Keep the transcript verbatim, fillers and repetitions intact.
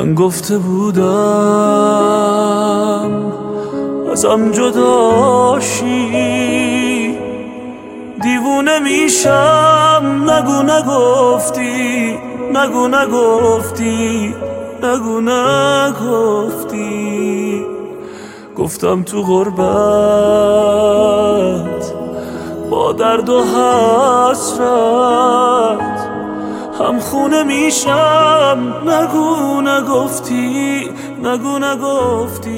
من گفته بودم ازم جداشی، دیوونه میشم. نگو نگفتی، نگو نگفتی، نگو نگفتی. گفتم تو غربت با درد و حسرت هم خونه میشم. نگو نگفتی، نگو نگفتی.